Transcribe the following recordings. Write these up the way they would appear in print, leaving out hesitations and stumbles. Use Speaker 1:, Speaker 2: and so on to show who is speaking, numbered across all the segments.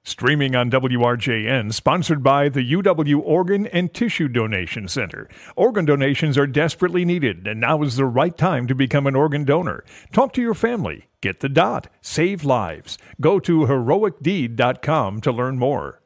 Speaker 1: Streaming on WRJN, sponsored by the UW Organ and Tissue Donation Center. Organ donations are desperately needed, and now is the right time to become an organ donor. Talk to your family. Get the dot. Save lives. Go to heroicdeed.com to learn more.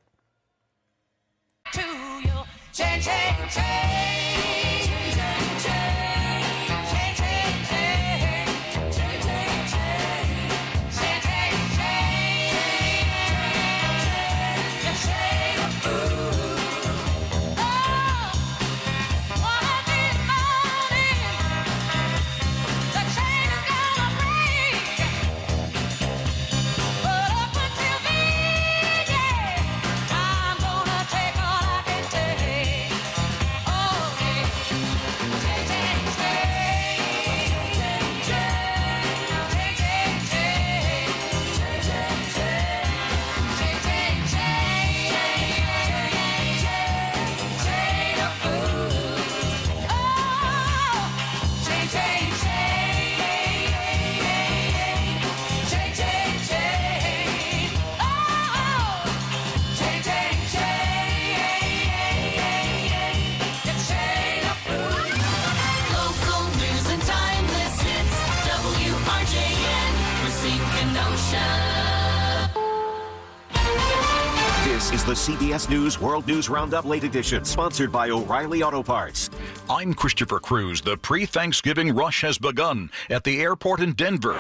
Speaker 2: This is the CBS News World News Roundup Late Edition, sponsored by O'Reilly Auto Parts.
Speaker 3: I'm Christopher Cruz. The pre-Thanksgiving rush has begun at the airport in Denver.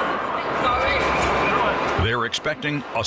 Speaker 3: They're expecting a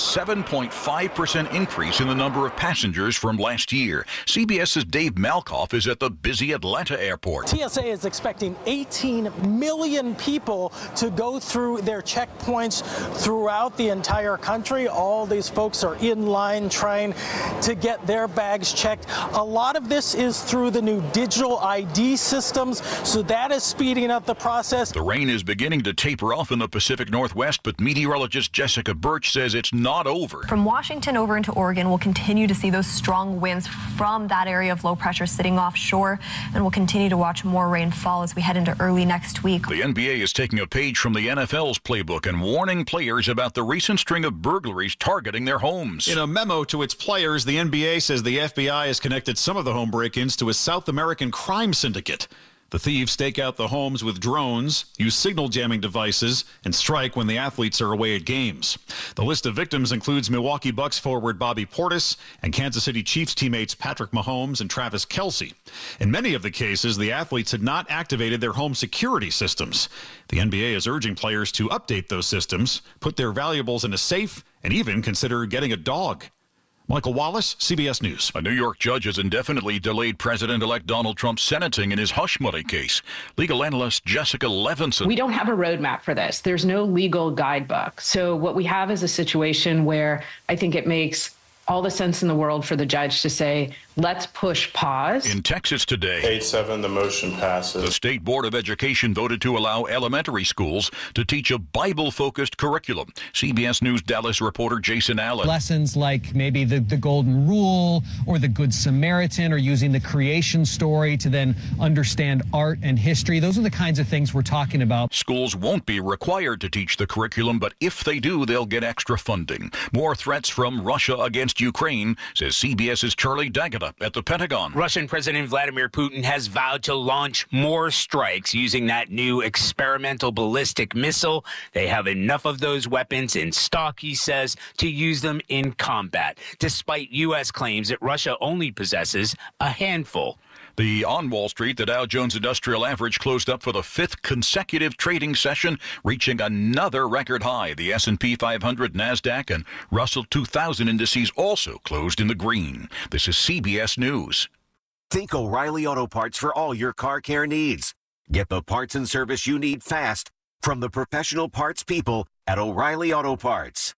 Speaker 3: 7.5% increase in the number of passengers from last year. CBS's Dave Malkoff is at the busy Atlanta airport.
Speaker 4: TSA is expecting 18 million people to go through their checkpoints throughout the entire country. All these folks are in line trying to get their bags checked. A lot of this is through the new digital ID systems, so that is speeding up the process.
Speaker 3: The rain is beginning to taper off in the Pacific Northwest, but meteorologist Jessica Birch says it's not over.
Speaker 5: From Washington over into Oregon, we'll continue to see those strong winds from that area of low pressure sitting offshore, and we'll continue to watch more rainfall as we head into early next week.
Speaker 3: The NBA is taking a page from the NFL's playbook and warning players about the recent string of burglaries targeting their homes.
Speaker 6: In a memo to its players, the NBA says the FBI has connected some of the home break-ins to a South American crime syndicate. The thieves stake out the homes with drones, use signal jamming devices, and strike when the athletes are away at games. The list of victims includes Milwaukee Bucks forward Bobby Portis and Kansas City Chiefs teammates Patrick Mahomes and Travis Kelce. In many of the cases, the athletes had not activated their home security systems. The NBA is urging players to update those systems, put their valuables in a safe, and even consider getting a dog. Michael Wallace, CBS News.
Speaker 3: A New York judge has indefinitely delayed President-elect Donald Trump's sentencing in his hush money case. Legal analyst Jessica Levinson.
Speaker 7: We don't have a roadmap for this. There's no legal guidebook. So what we have is a situation where I think it makes all the sense in the world for the judge to say, let's push pause.
Speaker 3: In Texas today,
Speaker 8: 8-7, the motion passes.
Speaker 3: The State Board of Education voted to allow elementary schools to teach a Bible-focused curriculum. CBS News Dallas reporter Jason Allen.
Speaker 9: Lessons like maybe the Golden Rule or the Good Samaritan, or using the creation story to then understand art and history. Those are the kinds of things we're talking about.
Speaker 3: Schools won't be required to teach the curriculum, but if they do, they'll get extra funding. More threats from Russia against Ukraine, says CBS's Charlie D'Agata at the Pentagon.
Speaker 10: Russian President Vladimir Putin has vowed to launch more strikes using that new experimental ballistic missile. They have enough of those weapons in stock, he says, to use them in combat, despite U.S. claims that Russia only possesses a handful.
Speaker 3: On Wall Street, the Dow Jones Industrial Average closed up for the fifth consecutive trading session, reaching another record high. The S&P 500, NASDAQ, and Russell 2000 indices also closed in the green. This is CBS News.
Speaker 2: Think O'Reilly Auto Parts for all your car care needs. Get the parts and service you need fast from the professional parts people at O'Reilly Auto Parts.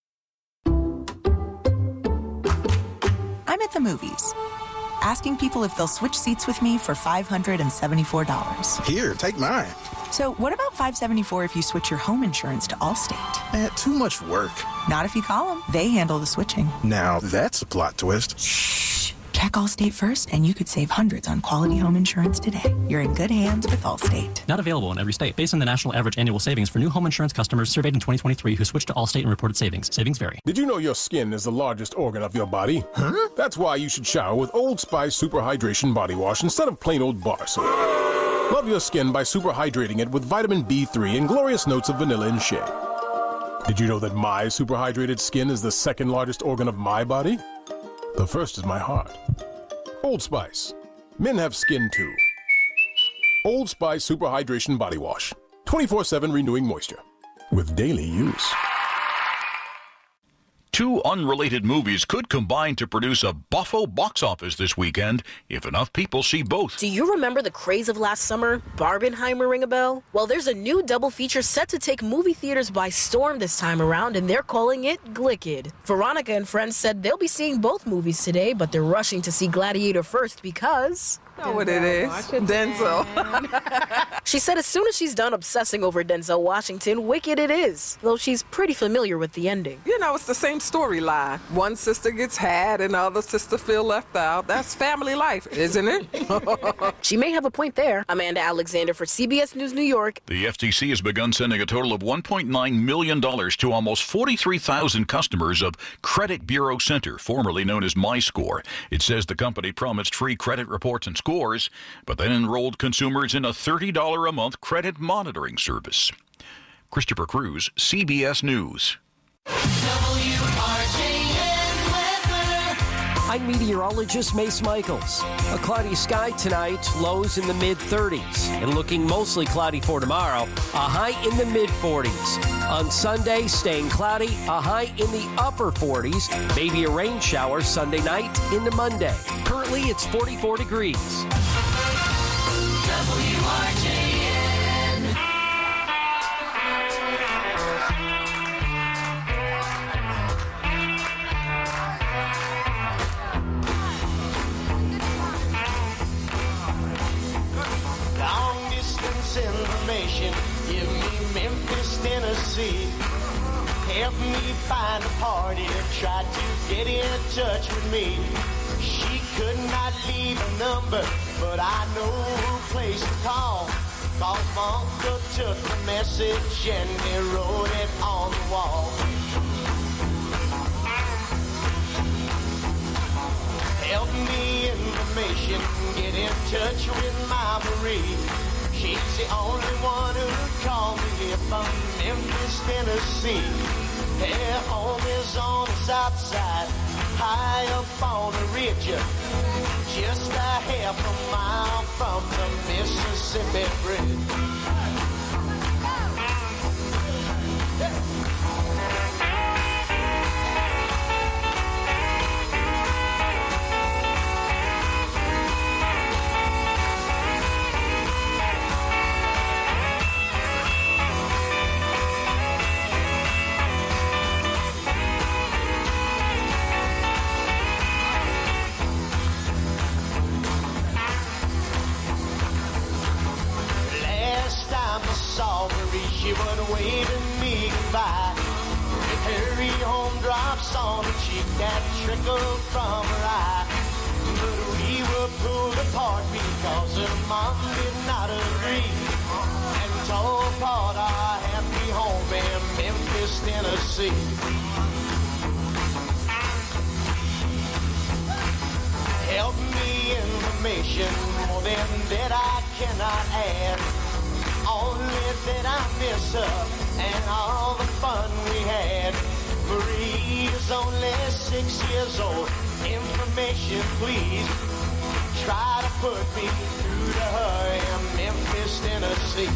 Speaker 11: I'm at the movies, asking people if they'll switch seats with me for $574.
Speaker 12: Here, take mine.
Speaker 11: So what about $574 if you switch your home insurance to Allstate?
Speaker 12: Too much work.
Speaker 11: Not if you call them. They handle the switching.
Speaker 12: Now that's a plot twist.
Speaker 11: Shh. Check Allstate first, and you could save hundreds on quality home insurance today. You're in good hands with Allstate.
Speaker 12: Not available in every state. Based on the national average annual savings for new home insurance customers surveyed in 2023 who switched to Allstate and reported savings. Savings vary.
Speaker 13: Did you know your skin is the largest organ of your body? Huh? That's why you should shower with Old Spice Super Hydration Body Wash instead of plain old bar soap. Love your skin by super hydrating it with vitamin B3 and glorious notes of vanilla and shea. Did you know that my super hydrated skin is the second largest organ of my body? The first is my heart. Old Spice. Men have skin too. Old Spice Super Hydration Body Wash. 24/7 renewing moisture. With daily use.
Speaker 3: Two unrelated movies could combine to produce a buffo box office this weekend if enough people see both.
Speaker 14: Do you remember the craze of last summer? Barbenheimer ring a bell? Well, there's a new double feature set to take movie theaters by storm this time around, and they're calling it Glicked. Veronica and friends said they'll be seeing both movies today, but they're rushing to see Gladiator first because...
Speaker 15: know what it is. Denzel.
Speaker 14: She said as soon as she's done obsessing over Denzel Washington, Wicked it is, though she's pretty familiar with the ending.
Speaker 15: You know, it's the same storyline. One sister gets had and the other sister feel left out. That's family life, isn't it?
Speaker 14: She may have a point there. Amanda Alexander for CBS News New York.
Speaker 3: The FTC has begun sending a total of $1.9 million to almost 43,000 customers of Credit Bureau Center, formerly known as MyScore. It says the company promised free credit reports and scores, but then enrolled consumers in a $30 a month credit monitoring service. Christopher Cruz, CBS News.
Speaker 16: I'm meteorologist Mace Michaels. A cloudy sky tonight, lows in the mid-30s, and looking mostly cloudy for tomorrow, a high in the mid-40s. On Sunday, staying cloudy, a high in the upper 40s, maybe a rain shower Sunday night into Monday. Currently, it's 44 degrees. WRJN.
Speaker 17: Long distance information, give me Memphis, Tennessee. Help me find a party that tried to get in touch with me. She could not leave a number, but I know who place to call. Cause my uncle took the message and he wrote it on the wall. Help me information, get in touch with my Marie. She's the only one who called me here from Memphis, Tennessee. Her home is on the south side, high up on the ridge, just a half a mile from the Mississippi Bridge. She would wave at me goodbye. With her home drops on her cheek that trickled from her eye. But we were pulled apart because her mom did not agree and tore apart our happy home in Memphis, Tennessee. Help me information, more than that I cannot add. Only that I miss her and all the fun we had. Marie is only 6 years old. Information, please. Try to put me through to her in Memphis, Tennessee.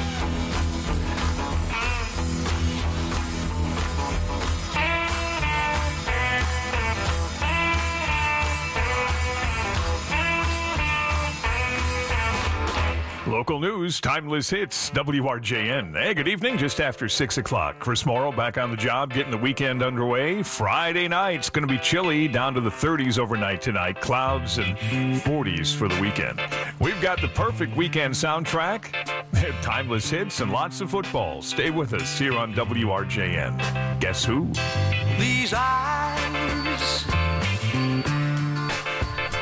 Speaker 1: Local news, timeless hits, WRJN. Hey, good evening, just after 6 o'clock. Chris Morrow back on the job, getting the weekend underway. Friday night, it's going to be chilly, down to the 30s overnight tonight. Clouds and 40s for the weekend. We've got the perfect weekend soundtrack, timeless hits, and lots of football. Stay with us here on WRJN. Guess who?
Speaker 17: These eyes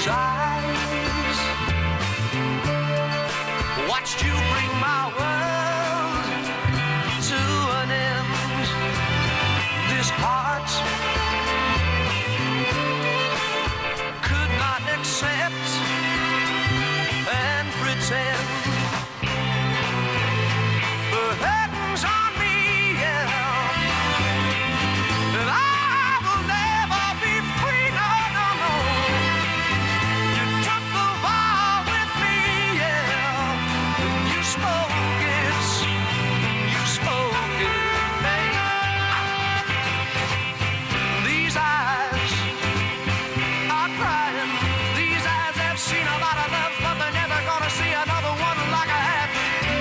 Speaker 17: These eyes watched you bring my world to an end. This heart could not accept and pretend. The curtains on me, yeah, and I will never be free, no, no, no. You took the vow with me, yeah, and you spoke it, babe. These eyes are crying, these eyes have seen a lot of love, but they're never gonna see another one like I had with you.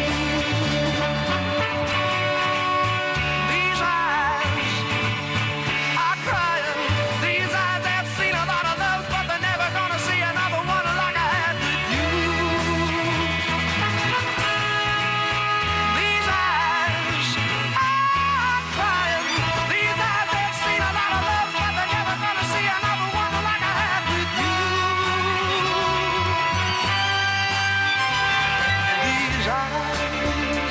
Speaker 17: These eyes are crying, these eyes have seen a lot of love, but they're never gonna see another one like I had with you. These eyes are crying, these eyes have seen a lot of love, but they're never gonna see another one like I had with you. These eyes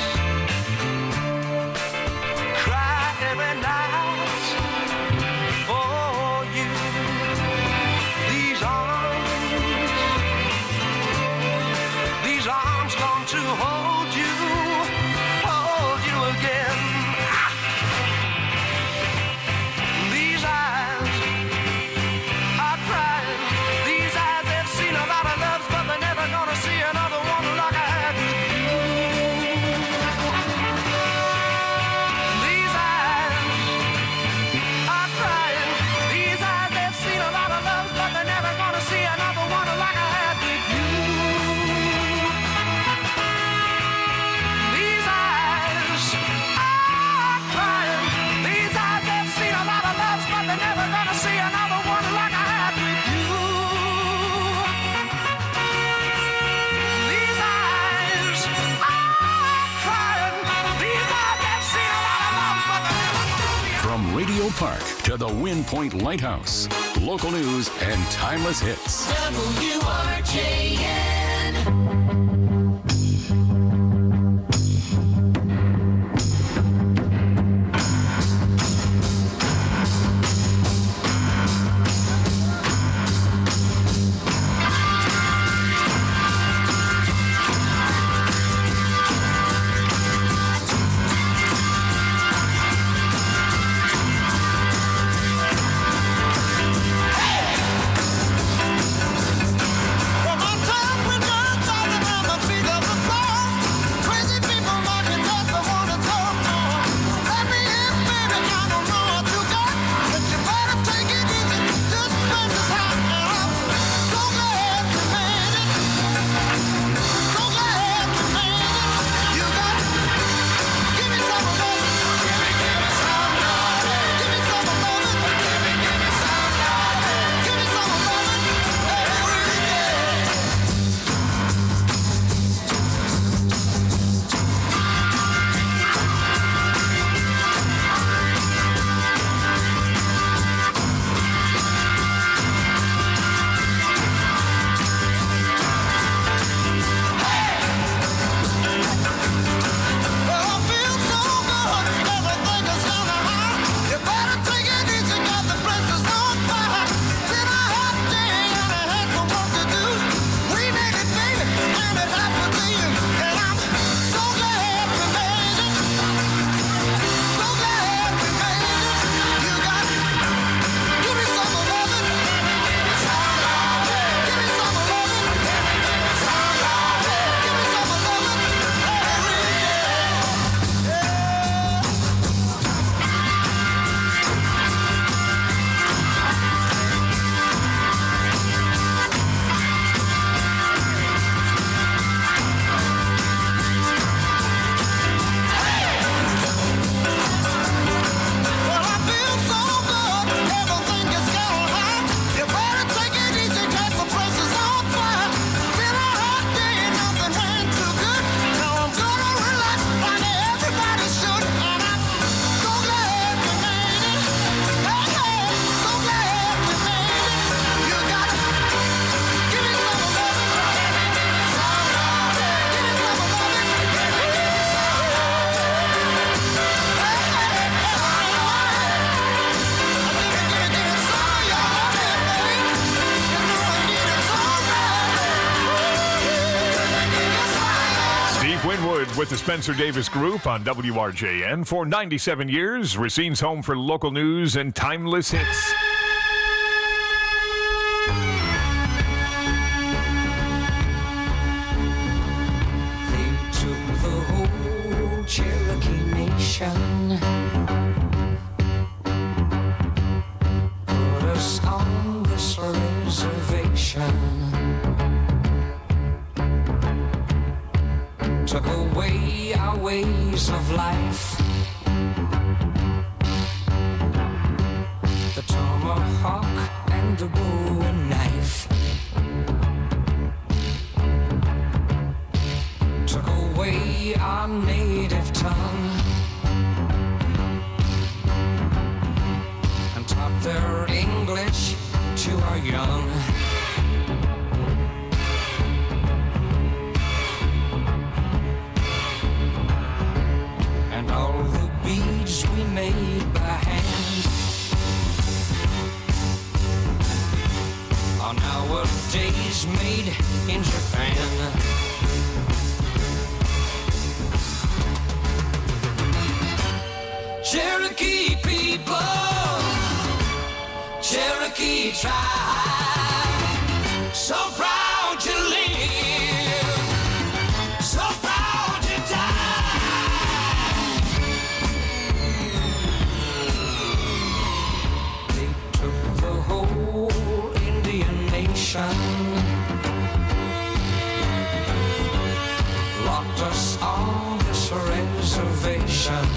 Speaker 17: cry every night for you. These arms long to hold you again. These eyes are crying, these eyes have seen a lot of loves, but they're never gonna see another one like I had with you. These eyes are crying, these eyes have seen a lot of loves, but they're never gonna see another one like I had with you. These eyes are crying, these eyes have seen a lot of loves, but they're never gonna see another one like I had with you. These eyes are crying, these eyes have seen a lot of loves, but they're never gonna see.
Speaker 18: From Radio Park to the Wind Point Lighthouse, local news and timeless hits.
Speaker 17: WRJN. Well, my temperature
Speaker 1: with the Spencer Davis Group on WRJN. For 97 years, Racine's home for local news and timeless hits.
Speaker 19: They took the whole Cherokee Nation, put us on this reservation, took away our ways of life. The tomahawk and the bow and knife took away our native tongue and taught their English to our young. And all the beads we made by hand are nowadays made in Japan. Cherokee people, Cherokee tribe, so proud to live, so proud to die. They took the whole Indian nation, locked us on this reservation.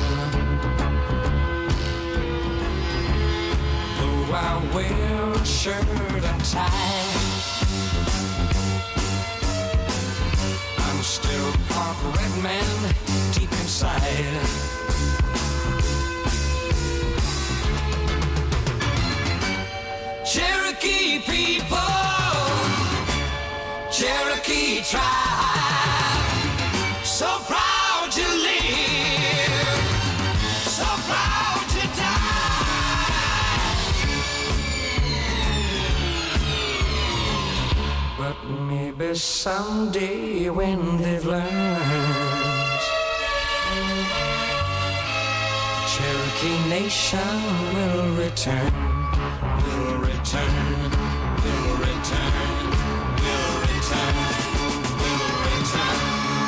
Speaker 19: Though I wear a shirt and tie, I'm still part red man deep inside. Cherokee people, Cherokee tribe, so proud to live, so proud to die. But maybe someday when they've learned, the Cherokee nation will return, will return, will return, will return, will return.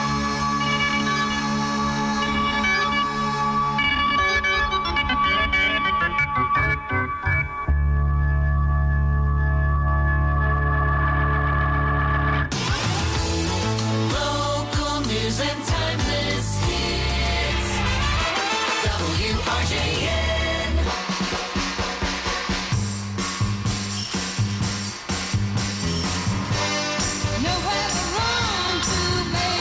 Speaker 17: Local news and timeless hits. WRJN. Nowhere to run to make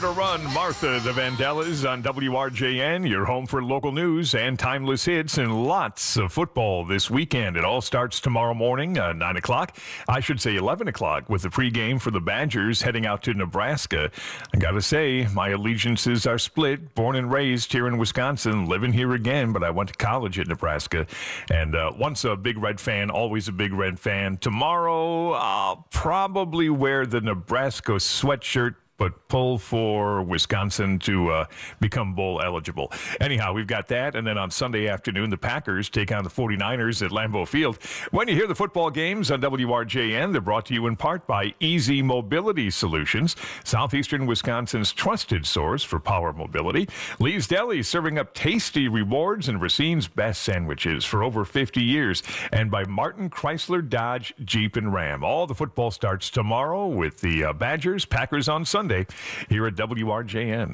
Speaker 1: to Run, Martha the Vandellas on WRJN, your home for local news and timeless hits and lots of football this weekend. It all starts tomorrow morning, 9 o'clock. I should say 11 o'clock with the pregame for the Badgers heading out to Nebraska. I got to say, my allegiances are split. Born and raised here in Wisconsin, living here again, but I went to college at Nebraska. And once a Big Red fan, always a Big Red fan. Tomorrow, I'll probably wear the Nebraska sweatshirt, but pull for Wisconsin to become bowl eligible. Anyhow, we've got that. And then on Sunday afternoon, the Packers take on the 49ers at Lambeau Field. When you hear the football games on WRJN, they're brought to you in part by Easy Mobility Solutions, southeastern Wisconsin's trusted source for power mobility. Lee's Deli, serving up tasty rewards and Racine's best sandwiches for over 50 years. And by Martin Chrysler, Dodge, Jeep, and Ram. All the football starts tomorrow with the Badgers, Packers on Sunday here at WRJN.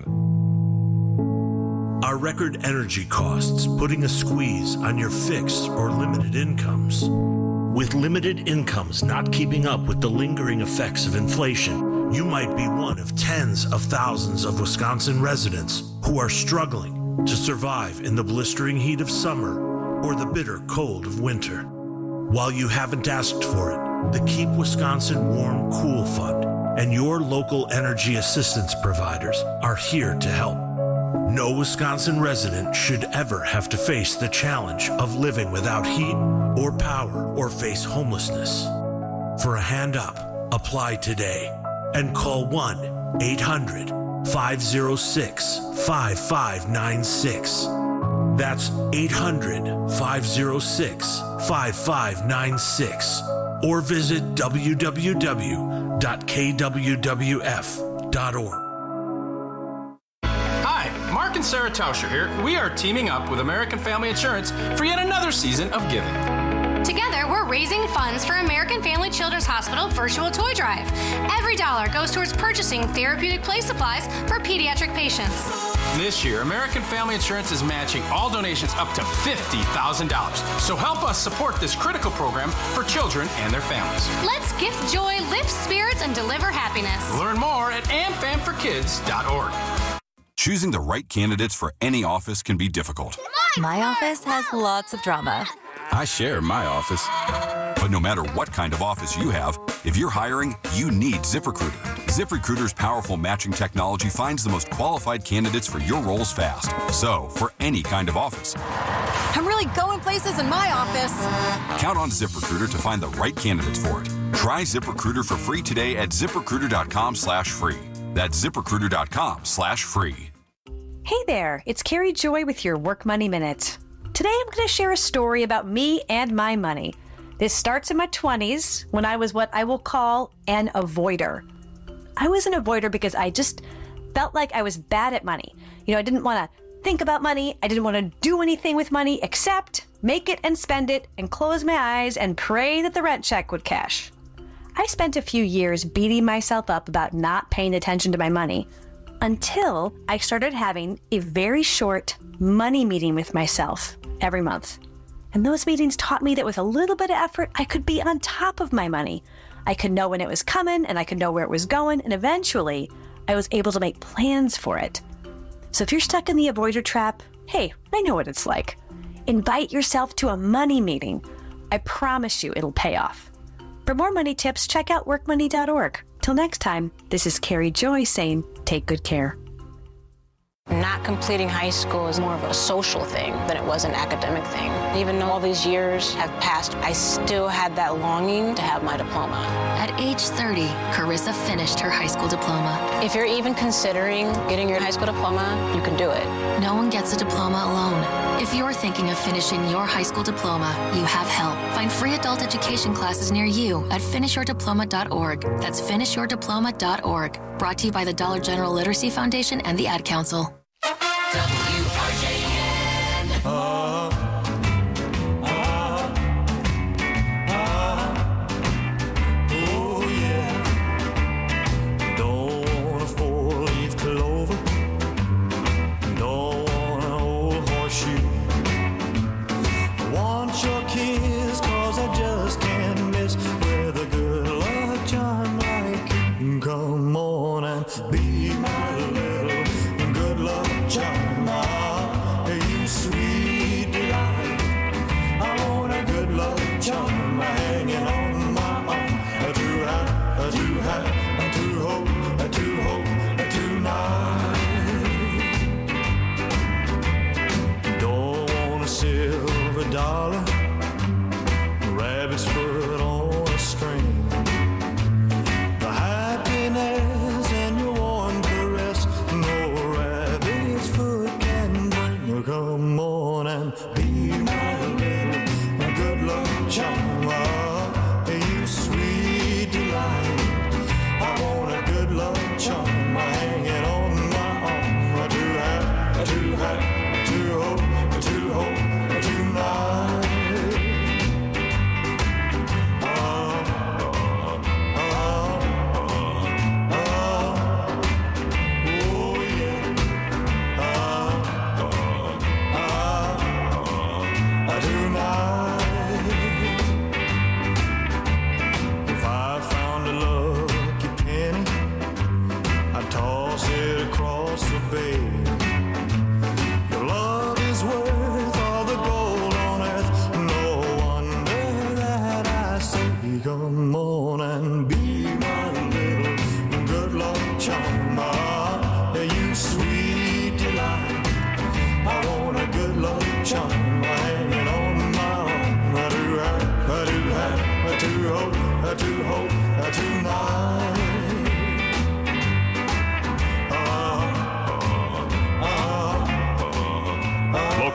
Speaker 20: Are record energy costs putting a squeeze on your fixed or limited incomes? With limited incomes not keeping up with the lingering effects of inflation, you might be one of tens of thousands of Wisconsin residents who are struggling to survive in the blistering heat of summer or the bitter cold of winter. While you haven't asked for it, the Keep Wisconsin Warm Cool Fund and your local energy assistance providers are here to help. No Wisconsin resident should ever have to face the challenge of living without heat or power or face homelessness. For a hand up, apply today and call 1-800-506-5596. That's 800-506-5596. Or visit www.kwwf.org.
Speaker 21: Hi, Mark and Sarah Tauscher here. We are teaming up with American Family Insurance for yet another season of giving.
Speaker 22: Together, we're raising funds for American Family Children's Hospital Virtual Toy Drive. Every dollar goes towards purchasing therapeutic play supplies for pediatric patients.
Speaker 21: This year, American Family Insurance is matching all donations up to $50,000. So help us support this critical program for children and their families.
Speaker 22: Let's gift joy, lift spirits, and deliver happiness.
Speaker 21: Learn more at amfamforkids.org.
Speaker 23: Choosing the right candidates for any office can be difficult.
Speaker 24: My office has lots of drama.
Speaker 23: I share my office. But no matter what kind of office you have, if you're hiring, you need ZipRecruiter. ZipRecruiter's powerful matching technology finds the most qualified candidates for your roles fast. So, for any kind of office.
Speaker 24: I'm really going places in my office.
Speaker 23: Count on ZipRecruiter to find the right candidates for it. Try ZipRecruiter for free today at ZipRecruiter.com/free. That's ZipRecruiter.com/free.
Speaker 25: Hey there, it's Carrie Joy with your Work Money Minute. Today I'm going to share a story about me and my money. This starts in my 20s when I was what I will call an avoider. I was an avoider because I just felt like I was bad at money. I didn't want to think about money. I didn't want to do anything with money except make it and spend it and close my eyes and pray that the rent check would cash. I spent a few years beating myself up about not paying attention to my money until I started having a very short money meeting with myself every month. And those meetings taught me that with a little bit of effort, I could be on top of my money. I could know when it was coming and I could know where it was going. And eventually I was able to make plans for it. So if you're stuck in the avoider trap, hey, I know what it's like. Invite yourself to a money meeting. I promise you it'll pay off. For more money tips, check out workmoney.org. Till next time, this is Carrie Joy saying, take good care.
Speaker 26: Not completing high school is more of a social thing than it was an academic thing. Even though all these years have passed, I still had that longing to have my diploma.
Speaker 24: At age 30, Carissa finished her high school diploma.
Speaker 26: If you're even considering getting your high school diploma, you can do it.
Speaker 24: No one gets a diploma alone. If you're thinking of finishing your high school diploma, you have help. Find free adult education classes near you at finishyourdiploma.org. That's finishyourdiploma.org. Brought to you by the Dollar General Literacy Foundation and the Ad Council.
Speaker 19: Come on and be my lady.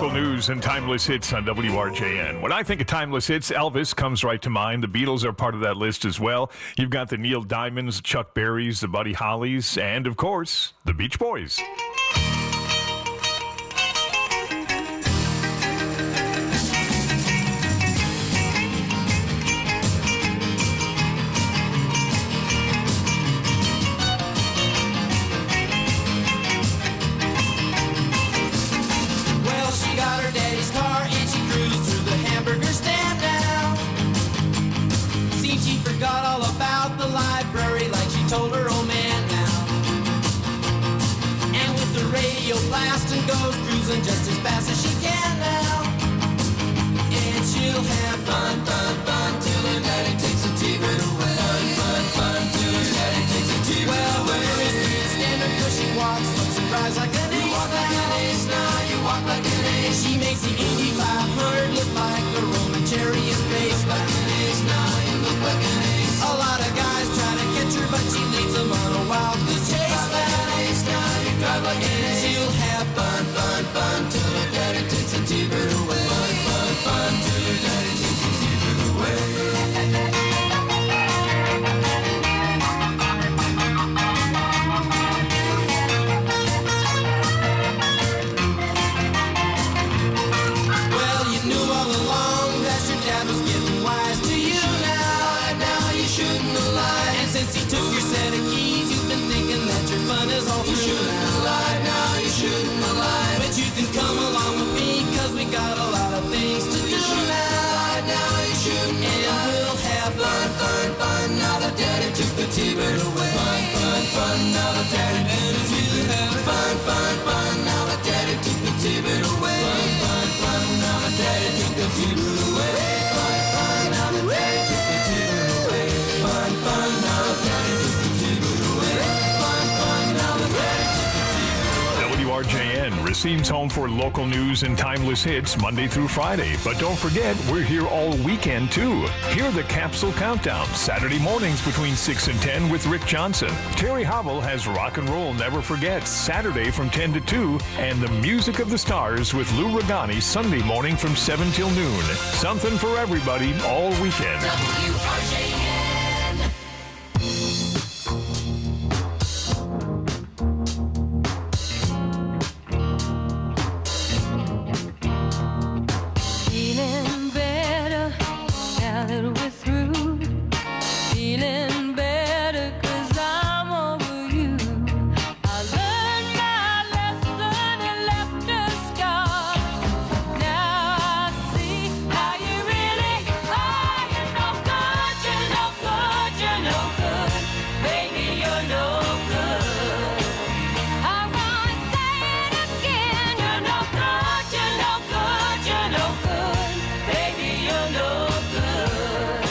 Speaker 1: Local news and timeless hits on WRJN. When I think of timeless hits, Elvis comes right to mind. The Beatles are part of that list as well. You've got the Neil Diamonds, Chuck Berrys, the Buddy Hollies, and, of course, the Beach Boys.
Speaker 4: Forgot all about the library like she told her old man now. And with the radio blasting goes cruising just as fast as she can now. And she'll have fun, fun, fun till her daddy takes a T-bird away. Fun, fun, fun till her daddy takes a T-bird away. Well, the speed standard cause she walks, looks and rides like an ace. You walk like an ace now, you walk like an ace. She makes the Indy 500 look like a Roman chariot race. Like an ace now, you look like an ace. A lot of guys try to catch her, but she leads them on a wild goose chase. You drive like an ace. She'll have fun, fun, fun till her daddy takes a T-bird away. Fun, fun, fun till her daddy takes a T-bird away. Well, you knew all along that your dad was getting wise to you now you shouldn't have lied. And since he took your set of keys, you've been thinking that your fun is all through. You shouldn't have lied, now you shouldn't have lied. But you can come along with me, cause we got a lot of things to do now. Now you shouldn't have lied. And we'll have fun, fun, fun. Now the daddy took the T-bird away. Fun, fun, fun. Now the daddy took the T-bird away. Fun, fun, fun. Now the daddy took the T-bird away. Fun, fun, fun. Now the daddy took the T-bird away. Fun, fun. Now the daddy took the T-bird away. Fun, fun. Now the daddy took the T-bird away. Fun, fun. Now the daddy took the T-bird away.
Speaker 1: WRJN, Racine's home for local news and timeless hits Monday through Friday. But don't forget, we're here all weekend, too. Hear the Capsule Countdown, Saturday mornings between 6 and 10 with Rick Johnson. Terry Hobble has Rock and Roll Never Forget, Saturday from 10 to 2. And the Music of the Stars with Lou Regani, Sunday morning from 7 till noon. Something for everybody all weekend.
Speaker 4: WRJN.
Speaker 5: Feeling better now that we're through. Feeling better 'cause I'm over you. I learned my lesson and left a scar. Now I see how you really are. You're no good, you're no good, you're no good. Baby, you're no good. I'm gonna say it again. You're no good, you're no good, you're no good. Baby, you're no good.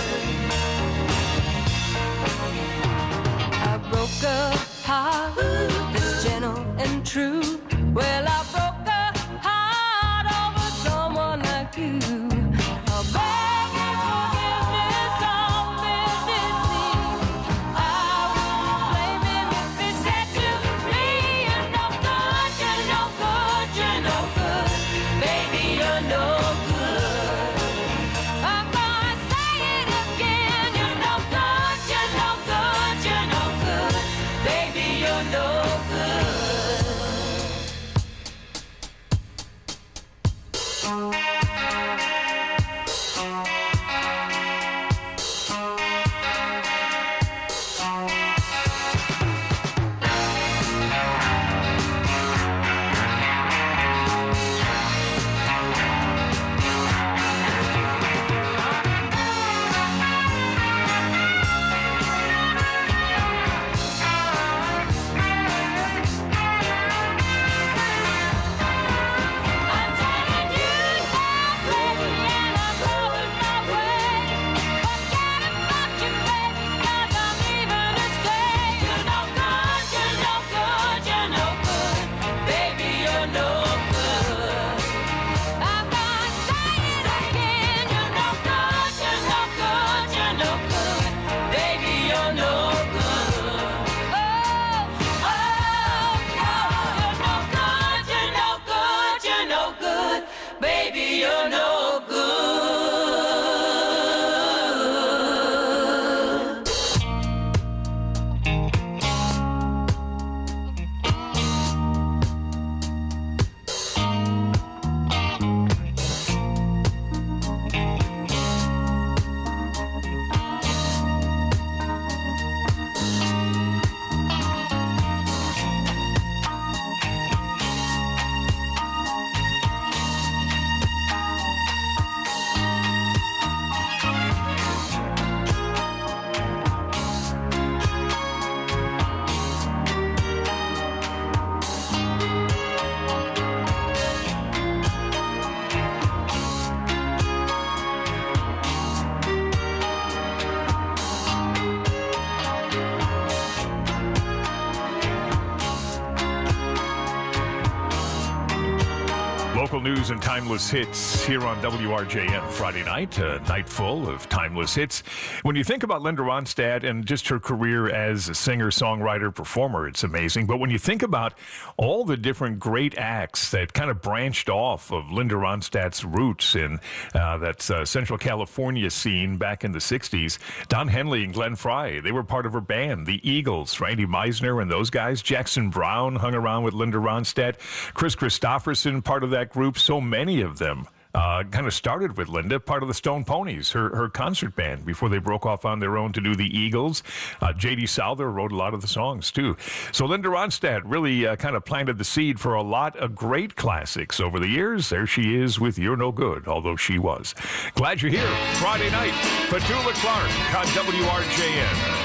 Speaker 5: I broke a heart that's gentle and true. Well, I broke a heart over someone like you. I beg your forgiveness on bended knee. I won't blame him if he said to me, you're no good, you're no good, you're no good. Baby, you're no good. I'm gonna say it again. You're no good, you're no good, you're no good. Baby, you're no good.
Speaker 1: Local news and timeless hits here on WRJN Friday night, a night full of timeless hits. When you think about Linda Ronstadt and just her career as a singer, songwriter, performer, it's amazing. But when you think about all the different great acts that kind of branched off of Linda Ronstadt's roots in that Central California scene back in the 60s, Don Henley and Glenn Frey, they were part of her band. The Eagles, Randy Meisner and those guys. Jackson Browne hung around with Linda Ronstadt. Chris Christopherson, part of that group. So many of them kind of started with Linda, part of the Stone Ponies, her concert band, before they broke off on their own to do the Eagles. J.D. Souther wrote a lot of the songs, too. So Linda Ronstadt really kind of planted the seed for a lot of great classics over the years. There she is with You're No Good, although she was. Glad you're here. Friday night, Petula Clark on WRJN.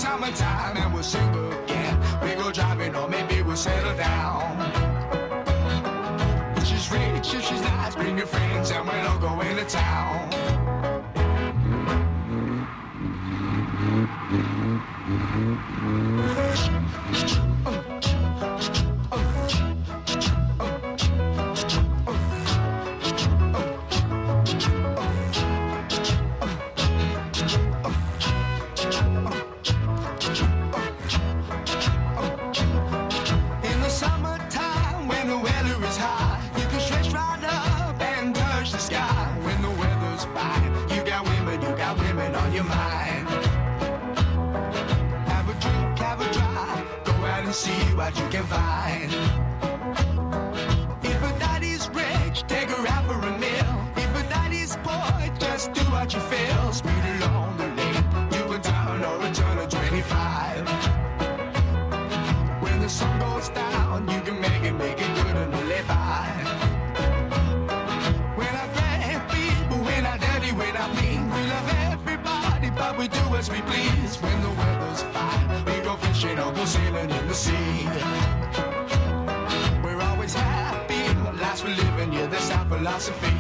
Speaker 2: summertime and we'll sing again. We go driving or maybe we'll settle down. If she's rich, if she's nice, bring your friends and we'll all go into town. See what you can find. If a daddy's rich, take her out for a meal. If a daddy's poor, just do what you feel. Speed along the lane, you a turn or a turn of 25. When the sun goes down, you can make it good and live by. When I grab people, when I dirty, when I mean, we love everybody, but we do as we please. When the weather's fine, we go fishing or go sailing in the sea. We're always happy, lives we're living, yeah, that's our philosophy.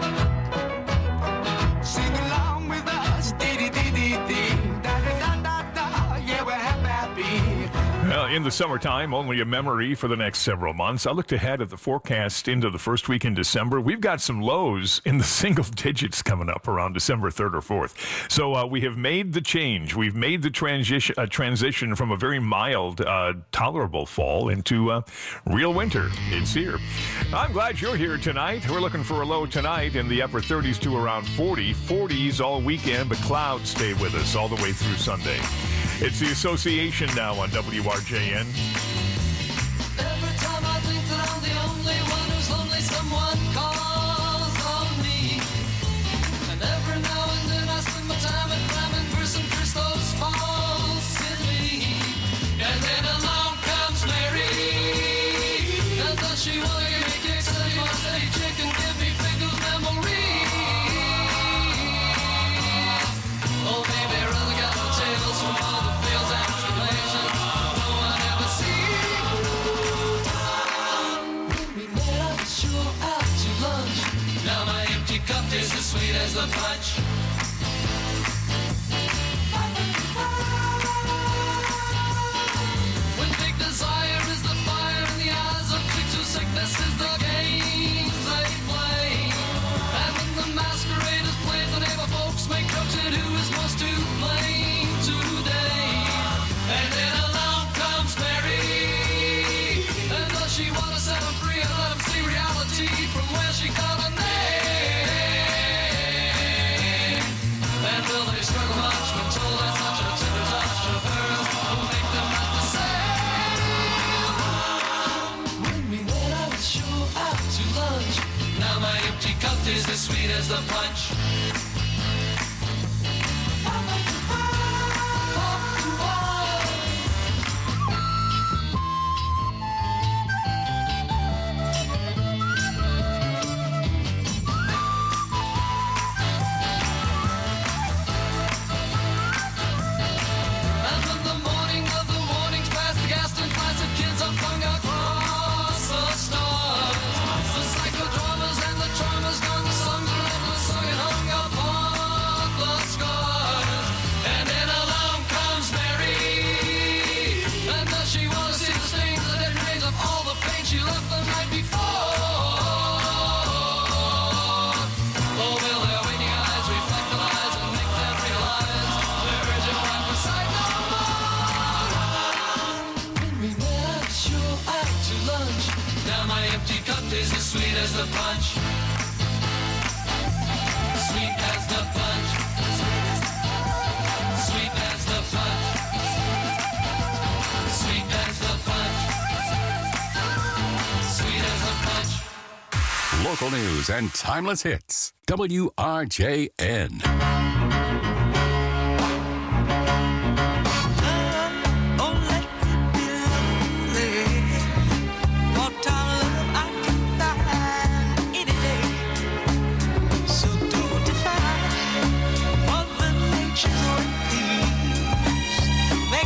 Speaker 2: Sing along with us, dee-dee-dee-dee-dee, da-da-da-da-da, yeah, we're happy.
Speaker 1: Well, in the summertime, only a memory for the next several months. I looked ahead at the forecast into the first week in December. We've got some lows in the single digits coming up around December 3rd or 4th. So we have made the change. We've made the transition from a very mild, tolerable fall into real winter. It's here. I'm glad you're here tonight. We're looking for a low tonight in the upper 30s to around 40. 40s all weekend, but clouds stay with us all the way through Sunday. It's the Association now on WRJN.
Speaker 4: Every time I think that I'm the only one who's lonely, someone calls on me. And every now and then I spend my time at climbing through some crystals falsely. And then along comes Mary. And does she want to make it steady or steady chicken, give me pickled memories. Oh baby, really got the tails from all the fields and tribulations no one ever sees. When we met, I was sure out to lunch. Now my empty cup tastes as sweet as the punch. When big desire is the fire in the eyes of chicks whose sickness is the games they play. And when the masquerade is played, the neighbor folks make jokes at who is most to blame today. And then along comes Mary. And does she want to set him free and let him see reality from where she got her name? And will they struggle much when told that such a tender touch of hers will make them not the same? When we met, I was sure out to lunch. Now my empty cup tastes as sweet as the punch. And when the morning of the mornings past the Gaston flies of kids are flung across the stars. The psychodramas and the traumas gone, the songs are never sung and hung upon the scars. And then along comes Mary. And does she want to see the stains, the dead remains of all the pain she left the night before? Oh, will their waking eyes reflect the lies and make them realize their urgent cry for sight no more? When we met, I was sure out to lunch. Now my empty cup tastes as sweet as the punch. Sweet as the punch. Sweet as the punch. Sweet as the punch. Sweet as the punch.
Speaker 18: Local news and timeless hits. WRJN.
Speaker 4: Make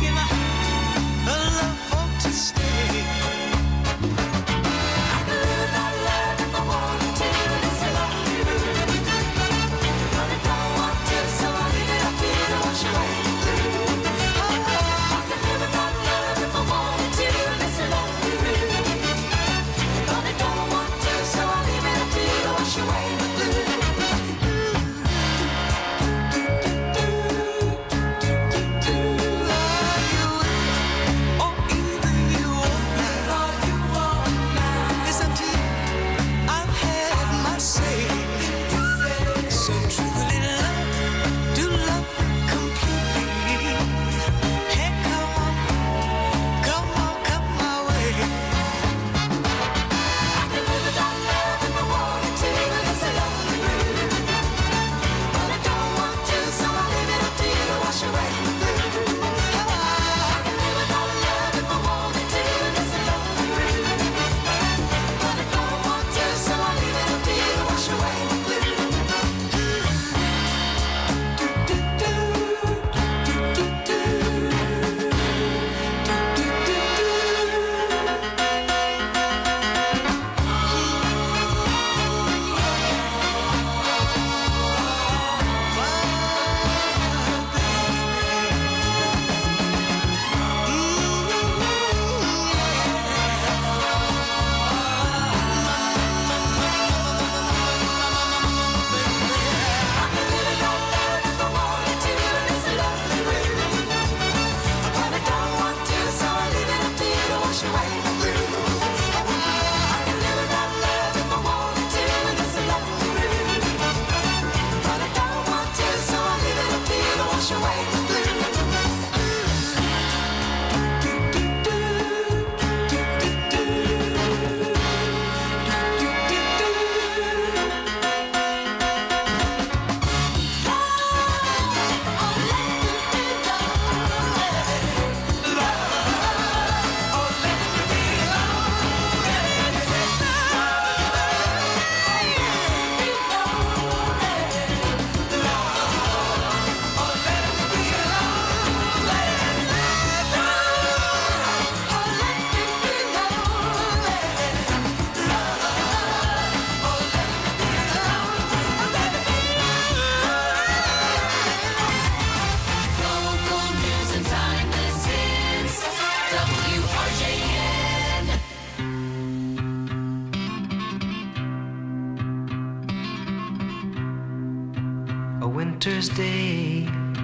Speaker 6: winter's day.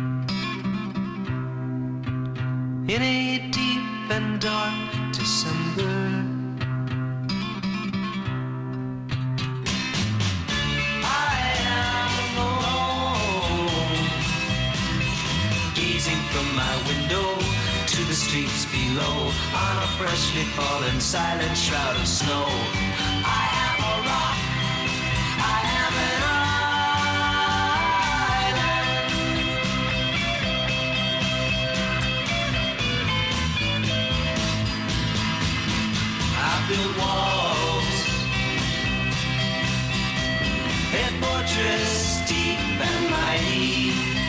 Speaker 6: In a deep and dark December, I am alone, gazing from my window to the streets below, on a freshly fallen silent shroud of snow. I am a rock, I am an island. I build walls, a fortress deep and mighty,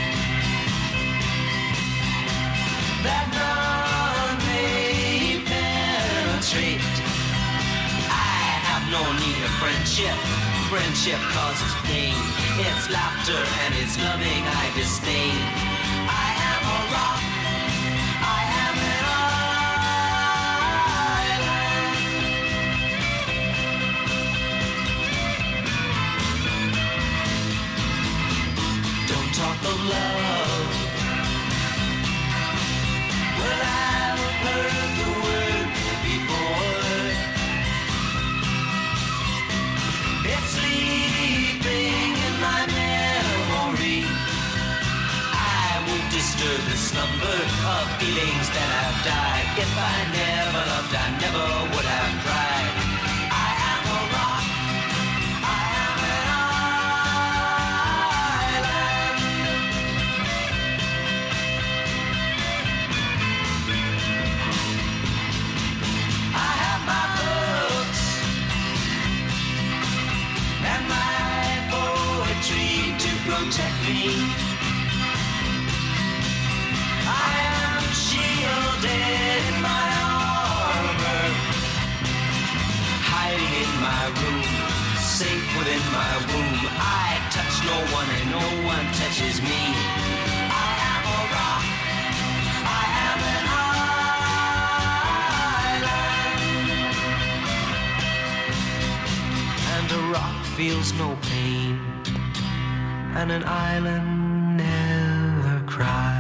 Speaker 6: that none may penetrate. I have no need of friendship. Friendship causes pain. It's laughter and it's loving I disdain. I am a rock. I am an island. Don't talk of love. Well, I've heard the word before. It's sleeping in my memory. I won't disturb the slumber of feelings that have died. If I never loved, I never would have cried. I am a rock. I am an island. I have my books and my poetry to protect me. I am shielded in my armor, hiding in my room, safe within my womb. I touch no one and no one touches me. I am a rock. I am an island. And a rock feels no pain, and an island never cries.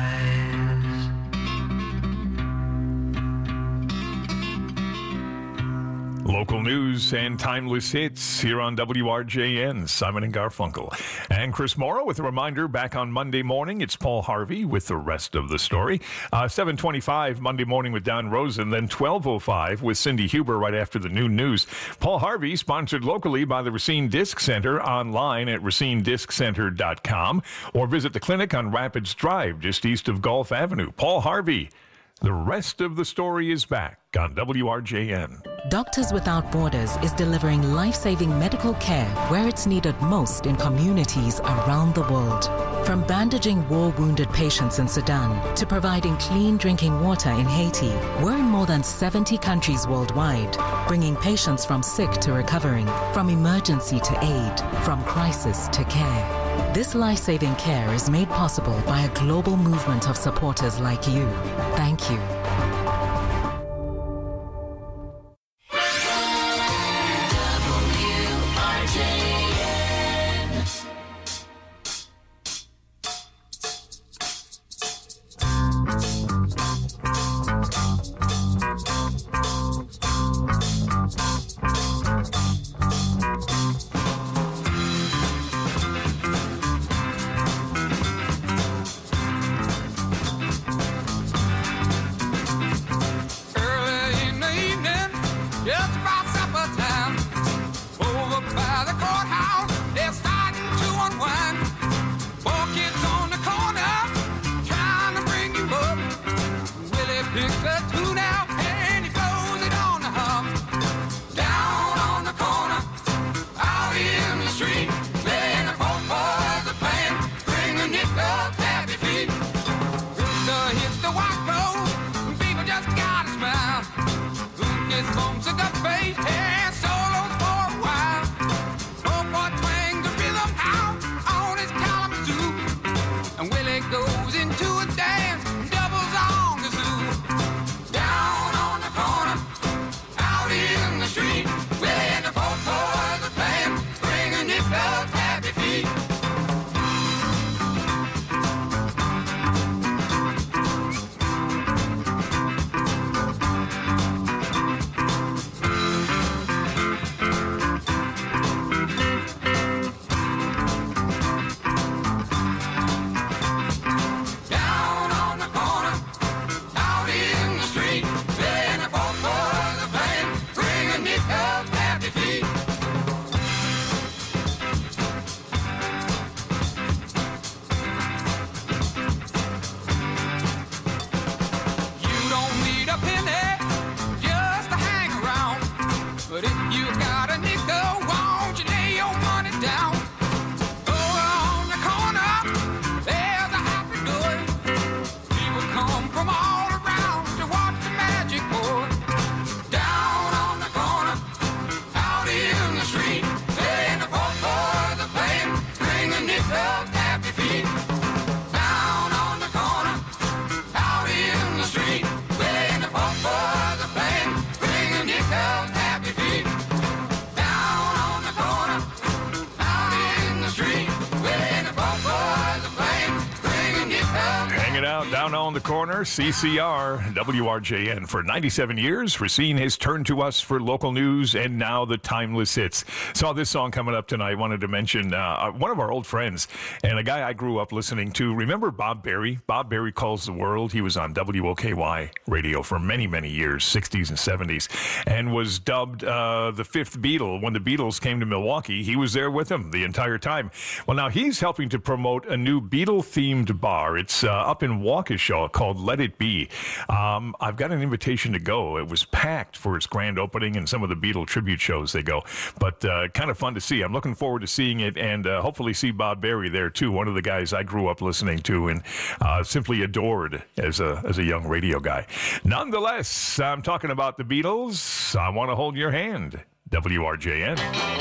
Speaker 1: Local news and timeless hits here on WRJN. Simon and Garfunkel. And Chris Morrow with a reminder, back on Monday morning, it's Paul Harvey with the rest of the story. 7:25 Monday morning with Don Rosen, then 12:05 with Cindy Huber right after the noon news. Paul Harvey, sponsored locally by the Racine Disc Center, online at racinedisccenter.com, or visit the clinic on Rapids Drive, just east of Gulf Avenue. Paul Harvey. The rest of the story is back on WRJN.
Speaker 7: Doctors Without Borders is delivering life-saving medical care where it's needed most in communities around the world. From bandaging war-wounded patients in Sudan to providing clean drinking water in Haiti, we're in more than 70 countries worldwide, bringing patients from sick to recovering, from emergency to aid, from crisis to care. This life-saving care is made possible by a global movement of supporters like you. Thank you.
Speaker 2: Goes into a dance, doubles on the zoo.
Speaker 1: corner, CCR, WRJN. For 97 years, Racine has turned to us for local news and now the timeless hits. Saw this song coming up tonight. Wanted to mention one of our old friends and a guy I grew up listening to. Remember Bob Berry? Bob Berry Calls the World. He was on WOKY radio for many, many years, 60s and 70s, and was dubbed the fifth Beatle. When the Beatles came to Milwaukee, he was there with them the entire time. Well, now he's helping to promote a new Beatle-themed bar. It's up in Waukesha called Let It Be. I've got an invitation to go. It was packed for its grand opening and some of the Beatle tribute shows they go. But kind of fun to see. I'm looking forward to seeing it and hopefully see Bob Berry there too, one of the guys I grew up listening to and simply adored as a young radio guy. Nonetheless, I'm talking about the Beatles. I Want to Hold Your Hand. WRJN.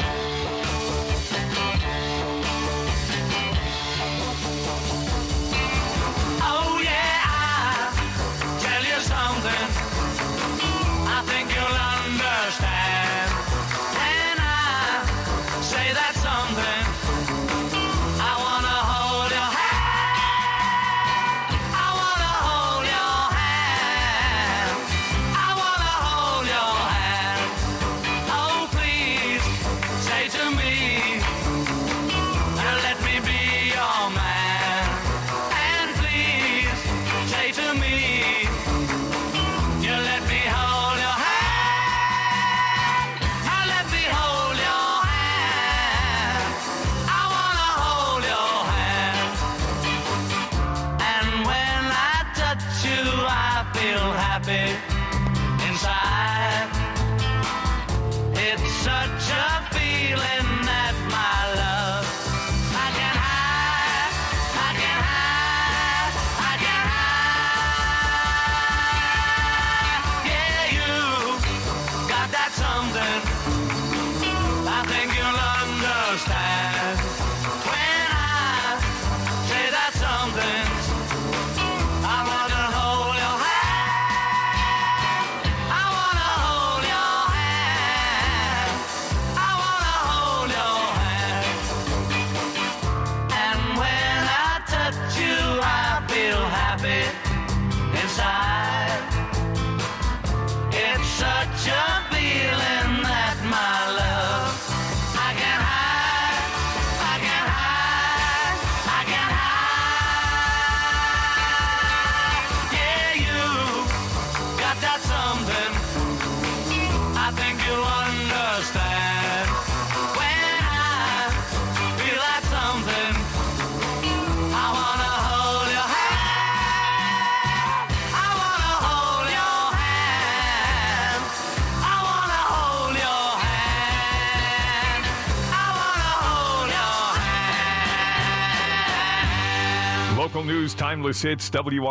Speaker 1: Local news, timeless hits,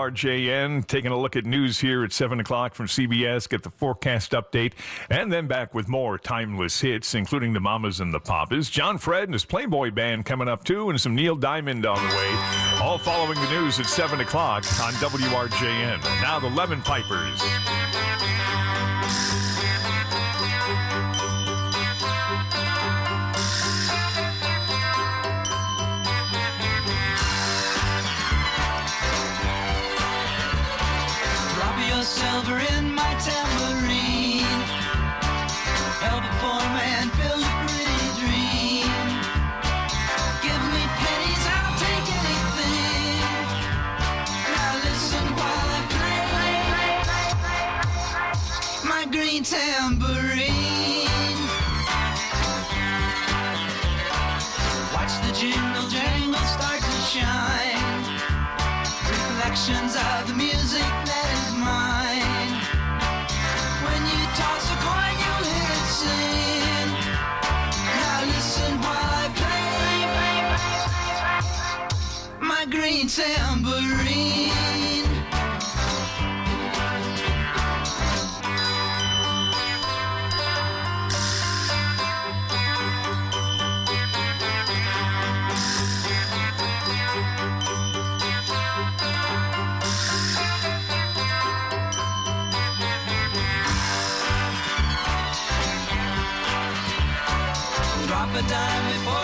Speaker 1: WRJN. Taking a look at news here at 7 o'clock from CBS. Get the forecast update. And then back with more timeless hits, including the Mamas and the Papas. John Fred and his Playboy Band coming up, too, and some Neil Diamond on the way. All following the news at 7 o'clock on WRJN. Now the Lemon Pipers.
Speaker 6: Silver in my tambourine, help a poor man build a pretty dream. Give me pennies, I'll take anything. Now listen while I play my green tambourine. Watch the jingle jangle start to shine. Reflections of the music that is mine. When you toss a coin, you'll hear it sing. Now listen while I play my green tambourine. Drop a dime before